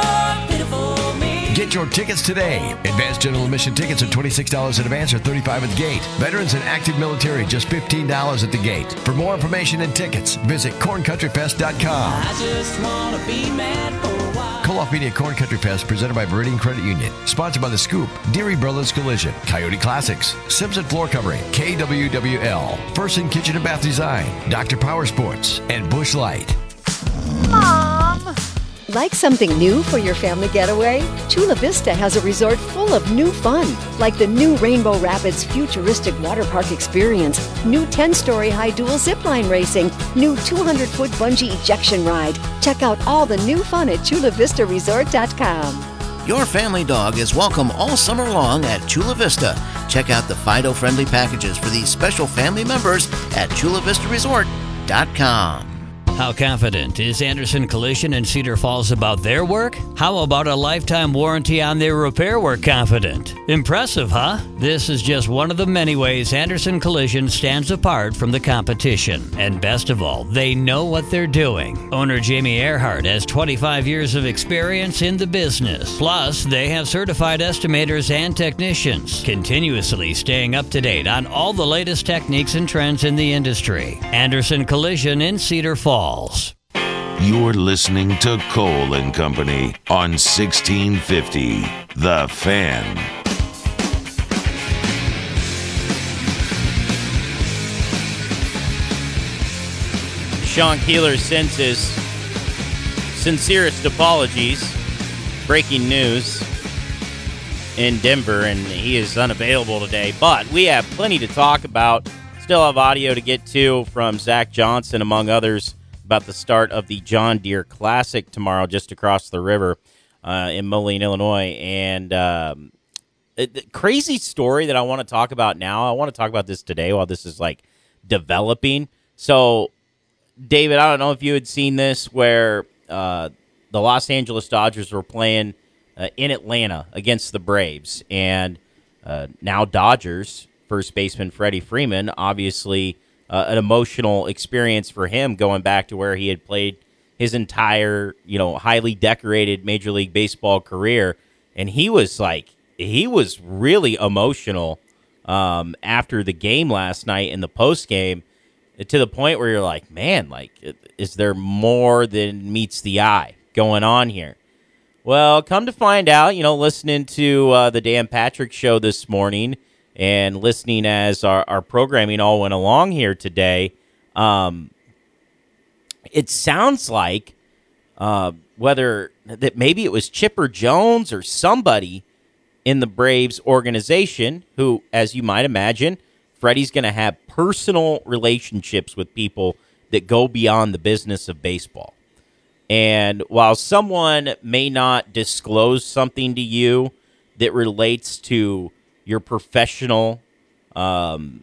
Get your tickets today. Advanced general admission tickets are twenty-six dollars in advance or thirty-five dollars at the gate. Veterans and active military, just fifteen dollars at the gate. For more information and tickets, visit corn country fest dot com. I just wanna be mad for a while. Call-Off Media Corn Country Fest presented by Veridian Credit Union. Sponsored by The Scoop, Deary Brothers Collision, Coyote Classics, Simpson Floor Covering, K W W L, Person Kitchen and Bath Design, Doctor Power Sports, and Busch Light. Mom! Like something new for your family getaway? Chula Vista has a resort full of new fun, like the new Rainbow Rapids futuristic water park experience, new ten-story high dual zipline racing, new two hundred foot bungee ejection ride. Check out all the new fun at chula vista resort dot com. Your family dog is welcome all summer long at Chula Vista. Check out the Fido-friendly packages for these special family members at chula vista resort dot com. How confident is Anderson Collision in Cedar Falls about their work? How about a lifetime warranty on their repair work confident? Impressive, huh? This is just one of the many ways Anderson Collision stands apart from the competition. And best of all, they know what they're doing. Owner Jamie Earhart has twenty-five years of experience in the business. Plus, they have certified estimators and technicians, continuously staying up to date on all the latest techniques and trends in the industry. Anderson Collision in Cedar Falls. You're listening to Cole and Company on sixteen fifty The Fan. Sean Keeler sends his sincerest apologies. Breaking news in Denver, and he is unavailable today. But we have plenty to talk about. Still have audio to get to from Zach Johnson, among others, about the start of the John Deere Classic tomorrow just across the river uh, in Moline, Illinois. And um, it, crazy story that I want to talk about now. I want to talk about this today while this is, like, developing. So, David, I don't know if you had seen this, where uh, the Los Angeles Dodgers were playing uh, in Atlanta against the Braves. And uh, now Dodgers first baseman Freddie Freeman, obviously uh, an emotional experience for him going back to where he had played his entire, you know, highly decorated Major League Baseball career. And he was like, he was really emotional um, after the game last night in the post game, to the point where you're like, man, like, is there more than meets the eye going on here? Well, come to find out, you know, listening to uh, the Dan Patrick Show this morning and listening as our, our programming all went along here today, um, it sounds like uh, whether that maybe it was Chipper Jones or somebody in the Braves organization who, as you might imagine, Freddie's going to have personal relationships with people that go beyond the business of baseball. And while someone may not disclose something to you that relates to your professional, um,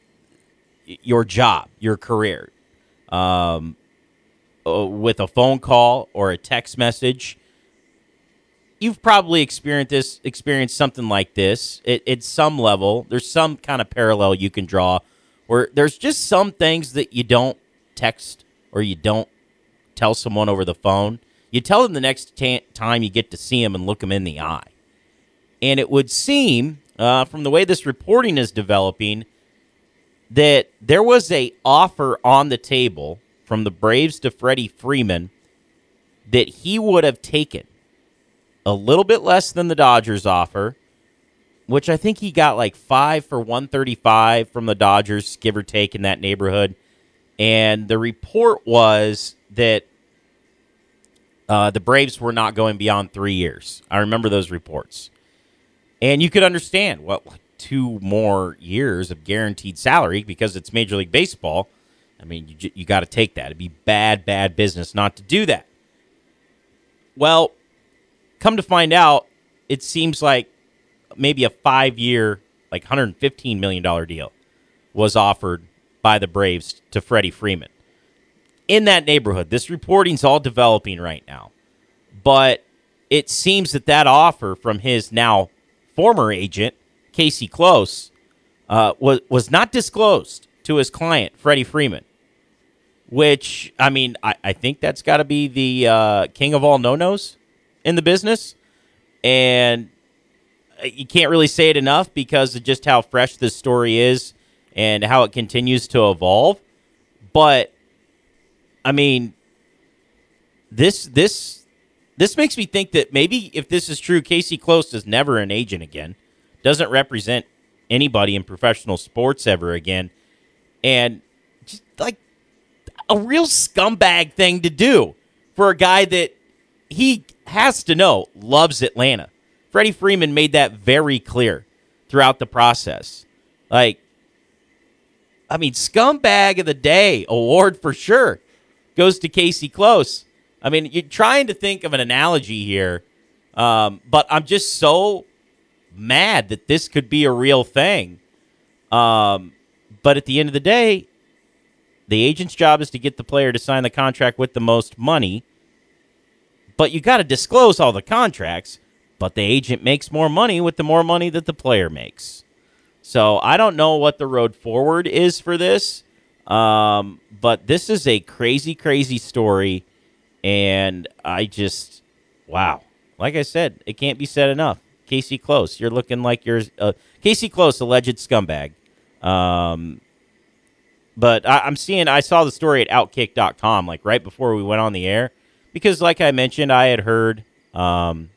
your job, your career, um, with a phone call or a text message, you've probably experienced this, experienced something like this at, at some level. There's some kind of parallel you can draw where there's just some things that you don't text or you don't tell someone over the phone. You tell them the next t- time you get to see them and look them in the eye. And it would seem, uh, from the way this reporting is developing, that there was a offer on the table from the Braves to Freddie Freeman that he would have taken a little bit less than the Dodgers offer which I think he got like five for one thirty-five from the Dodgers, give or take in that neighborhood. And the report was that uh, the Braves were not going beyond three years. I remember those reports. And you could understand, what, like two more years of guaranteed salary because it's Major League Baseball. I mean, you, you got to take that. It'd be bad, bad business not to do that. Well, come to find out, it seems like maybe a five-year, like one hundred fifteen million dollars deal was offered by the Braves to Freddie Freeman. In that neighborhood, this reporting's all developing right now. But it seems that that offer from his now former agent, Casey Close, uh, was, was not disclosed to his client, Freddie Freeman. Which, I mean, I, I think that's got to be the uh, king of all no-nos in the business. And you can't really say it enough because of just how fresh this story is and how it continues to evolve. But, I mean, this this this makes me think that maybe if this is true, Casey Close is never an agent again, doesn't represent anybody in professional sports ever again, and just like a real scumbag thing to do for a guy that he has to know loves Atlanta. Freddie Freeman made that very clear throughout the process. Like, I mean, scumbag of the day award for sure goes to Casey Close. I mean, you're trying to think of an analogy here, um, but I'm just so mad that this could be a real thing. Um, but at the end of the day, the agent's job is to get the player to sign the contract with the most money, but you got to disclose all the contracts, but the agent makes more money with the more money that the player makes. So I don't know what the road forward is for this, um, but this is a crazy, crazy story, and I just, wow. Like I said, it can't be said enough. Casey Close, you're looking like you're uh, Casey Close, alleged scumbag. Um, but I, I'm seeing, I saw the story at Outkick dot com, like right before we went on the air, because like I mentioned, I had heard, um,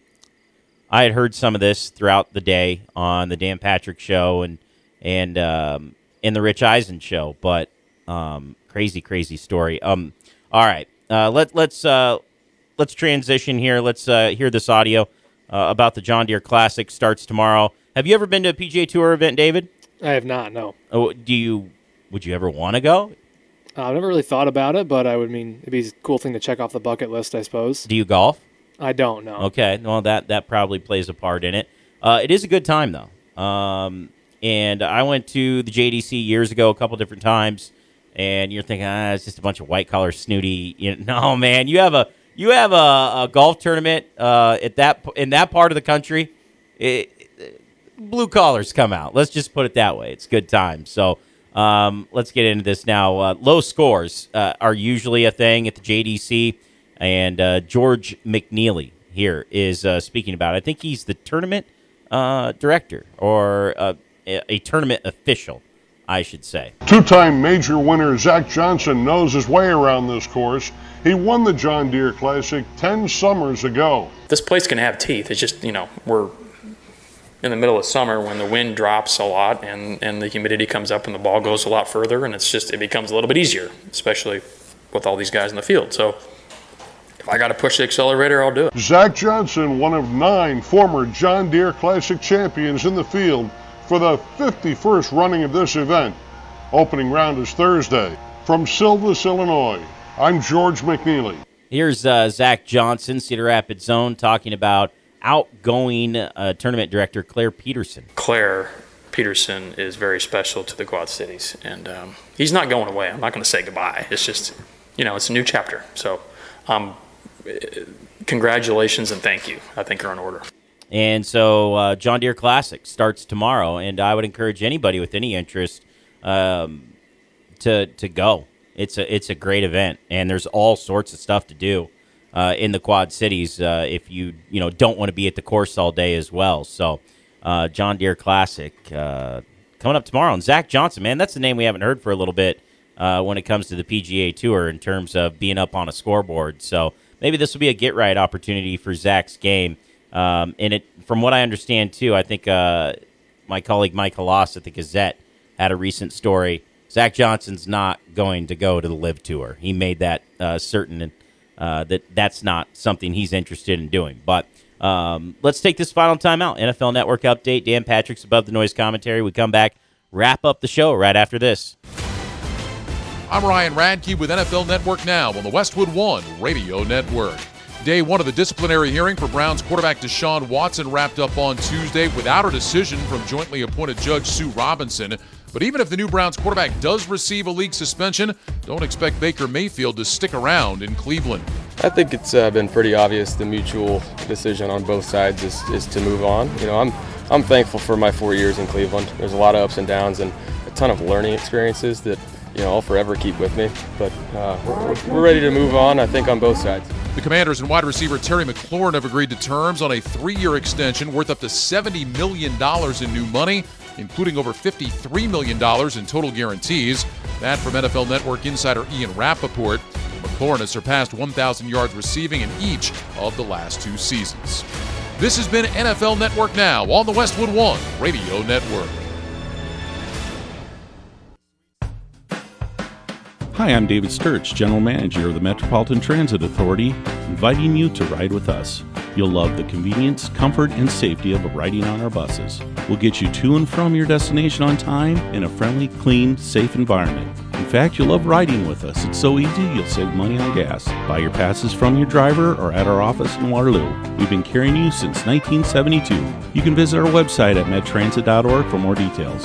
I had heard some of this throughout the day on the Dan Patrick Show and and um, in the Rich Eisen Show, but um, crazy, crazy story. Um, all right, uh, let let's uh, let's transition here. Let's uh, hear this audio uh, about the John Deere Classic. Starts tomorrow. Have you ever been to a P G A Tour event, David? I have not. No. Oh, do you? Would you ever want to go? Uh, I've never really thought about it, but I would mean it'd be a cool thing to check off the bucket list, I suppose. Do you golf? I don't know. Okay, well, that, that probably plays a part in it. Uh, it is a good time, though. Um, and I went to the J D C years ago a couple different times, and you're thinking, ah, it's just a bunch of white-collar snooty. You know, no, man, you have a you have a, a golf tournament uh, at that in that part of the country, it, it, blue collars come out. Let's just put it that way. It's good time. So um, let's get into this now. Uh, low scores uh, are usually a thing at the J D C. And uh, George McNeely here is uh, speaking about it. I think he's the tournament uh, director or uh, a, a tournament official, I should say. Two-time major winner Zach Johnson knows his way around this course. He won the John Deere Classic ten summers ago. This place can have teeth. It's just, you know, we're in the middle of summer when the wind drops a lot and, and the humidity comes up and the ball goes a lot further, and it's just, it becomes a little bit easier, especially with all these guys in the field. So if I got to push the accelerator, I'll do it. Zach Johnson, one of nine former John Deere Classic champions in the field for the fifty-first running of this event. Opening round is Thursday. From Silvis, Illinois, I'm George McNeely. Here's uh, Zach Johnson, Cedar Rapids Zone, talking about outgoing uh, tournament director Claire Peterson. Claire Peterson is very special to the Quad Cities, and um, he's not going away. I'm not going to say goodbye. It's just, you know, it's a new chapter. So um, congratulations and thank you, I think, are in order. And so uh, John Deere Classic starts tomorrow, and I would encourage anybody with any interest um, to to go. It's a it's a great event, and there's all sorts of stuff to do uh, in the Quad Cities uh, if you you know don't want to be at the course all day as well. So uh, John Deere Classic uh, coming up tomorrow. And Zach Johnson, man, that's the name we haven't heard for a little bit uh, when it comes to the P G A Tour in terms of being up on a scoreboard. So maybe this will be a get-right opportunity for Zach's game. Um, and it, from what I understand, too, I think uh, my colleague Mike Halas at the Gazette had a recent story. Zach Johnson's not going to go to the Live Tour. He made that uh, certain uh, that that's not something he's interested in doing. But um, let's take this final time out. N F L Network update. Dan Patrick's Above the Noise commentary. We come back, wrap up the show right after this. I'm Ryan Radke with N F L Network Now on the Westwood One Radio Network. Day one of the disciplinary hearing for Browns quarterback Deshaun Watson wrapped up on Tuesday without a decision from jointly appointed Judge Sue Robinson. But even if the new Browns quarterback does receive a league suspension, don't expect Baker Mayfield to stick around in Cleveland. I think it's uh, been pretty obvious the mutual decision on both sides is, is to move on. You know, I'm I'm thankful for my four years in Cleveland. There's a lot of ups and downs and a ton of learning experiences that, you know, I'll forever keep with me. But uh, we're, we're ready to move on, I think, on both sides. The Commanders and wide receiver Terry McLaurin have agreed to terms on a three-year extension worth up to seventy million dollars in new money, including over fifty-three million dollars in total guarantees. That from N F L Network insider Ian Rappaport. McLaurin has surpassed one thousand yards receiving in each of the last two seasons. This has been N F L Network Now on the Westwood One Radio Network. Hi, I'm David Sturch, General Manager of the Metropolitan Transit Authority, inviting you to ride with us. You'll love the convenience, comfort, and safety of riding on our buses. We'll get you to and from your destination on time in a friendly, clean, safe environment. In fact, you'll love riding with us. It's so easy, you'll save money on gas. Buy your passes from your driver or at our office in Waterloo. We've been carrying you since nineteen seventy-two. You can visit our website at med transit dot org for more details.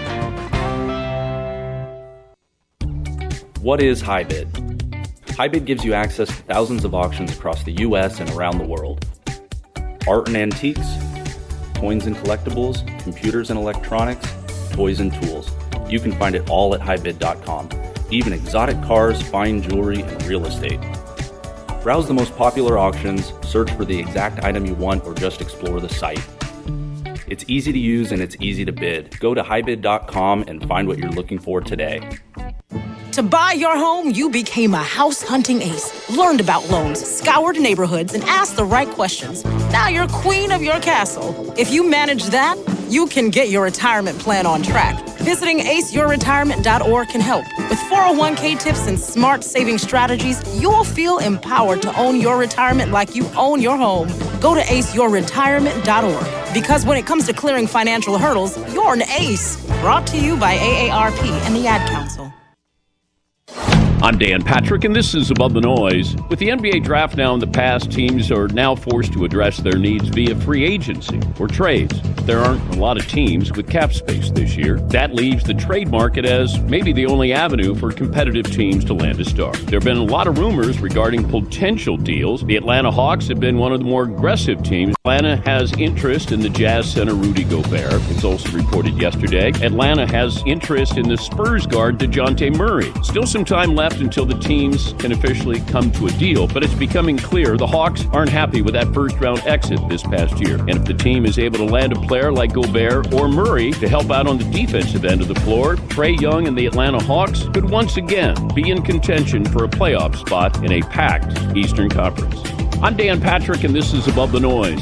What is HiBid? HiBid gives you access to thousands of auctions across the U S and around the world. Art and antiques, coins and collectibles, computers and electronics, toys and tools. You can find it all at hi bid dot com. Even exotic cars, fine jewelry, and real estate. Browse the most popular auctions, search for the exact item you want, or just explore the site. It's easy to use and it's easy to bid. Go to hi bid dot com and find what you're looking for today. To buy your home, you became a house hunting ace. Learned about loans, scoured neighborhoods, and asked the right questions. Now you're queen of your castle. If you manage that, you can get your retirement plan on track. Visiting ace your retirement dot org can help. With four oh one k tips and smart saving strategies, you'll feel empowered to own your retirement like you own your home. Go to ace your retirement dot org. Because when it comes to clearing financial hurdles, you're an ace. Brought to you by A A R P and the Ad Council. I'm Dan Patrick, and this is Above the Noise. With the N B A draft now in the past, teams are now forced to address their needs via free agency or trades. There aren't a lot of teams with cap space this year. That leaves the trade market as maybe the only avenue for competitive teams to land a star. There have been a lot of rumors regarding potential deals. The Atlanta Hawks have been one of the more aggressive teams. Atlanta has interest in the Jazz center Rudy Gobert. It's also reported yesterday. Atlanta has interest in the Spurs guard DeJounte Murray. Still some time left until the teams can officially come to a deal, but it's becoming clear the Hawks aren't happy with that first-round exit this past year. And if the team is able to land a player like Gobert or Murray to help out on the defensive end of the floor, Trae Young and the Atlanta Hawks could once again be in contention for a playoff spot in a packed Eastern Conference. I'm Dan Patrick, and this is Above the Noise.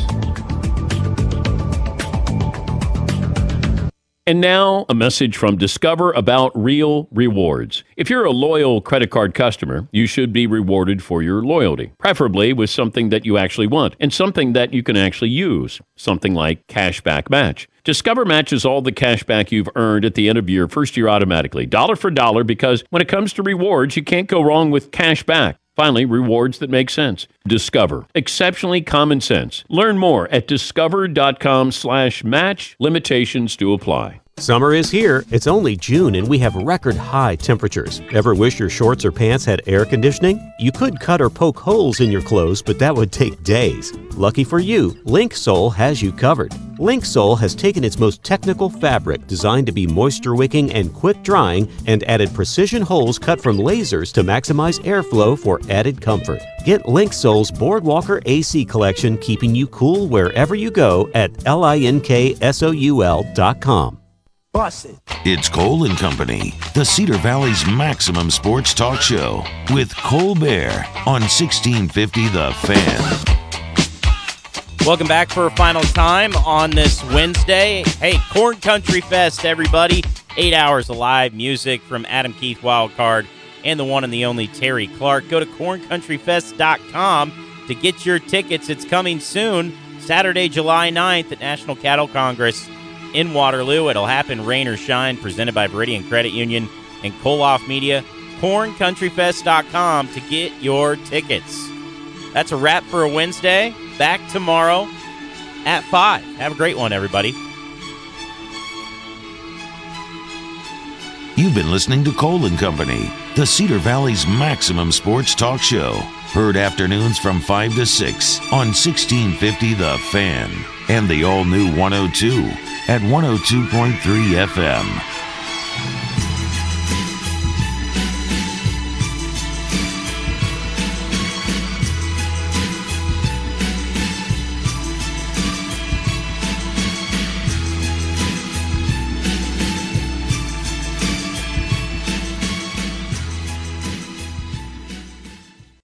And now, a message from Discover about real rewards. If you're a loyal credit card customer, you should be rewarded for your loyalty, preferably with something that you actually want and something that you can actually use, something like Cashback Match. Discover matches all the cash back you've earned at the end of your first year automatically, dollar for dollar, because when it comes to rewards, you can't go wrong with cash back. Finally, rewards that make sense. Discover. Exceptionally common sense. Learn more at discover.com slash match. Limitations do apply. Summer is here. It's only June and we have record high temperatures. Ever wish your shorts or pants had air conditioning? You could cut or poke holes in your clothes, but that would take days. Lucky for you, Link-Sol has you covered. Link-Sol has taken its most technical fabric designed to be moisture wicking and quick drying and added precision holes cut from lasers to maximize airflow for added comfort. Get Link-Sol's Boardwalker A C collection, keeping you cool wherever you go at L I N K S O U L dot com. Busted. It's Cole and Company, the Cedar Valley's maximum sports talk show with Colbert on sixteen fifty The Fan. Welcome back for a final time on this Wednesday. Hey, Corn Country Fest, everybody. Eight hours of live music from Adam Keith Wildcard and the one and the only Terry Clark. Go to corn country fest dot com to get your tickets. It's coming soon, Saturday, July ninth at National Cattle Congress in Waterloo. It'll happen rain or shine, presented by Viridian Credit Union and Koloff Media. corn country fest dot com to get your tickets. That's a wrap for a Wednesday. Back tomorrow at five. Have a great one, everybody. You've been listening to Cole and Company, the Cedar Valley's maximum sports talk show. Heard afternoons from five to six on sixteen fifty The Fan and the all-new one oh two at one oh two point three F M.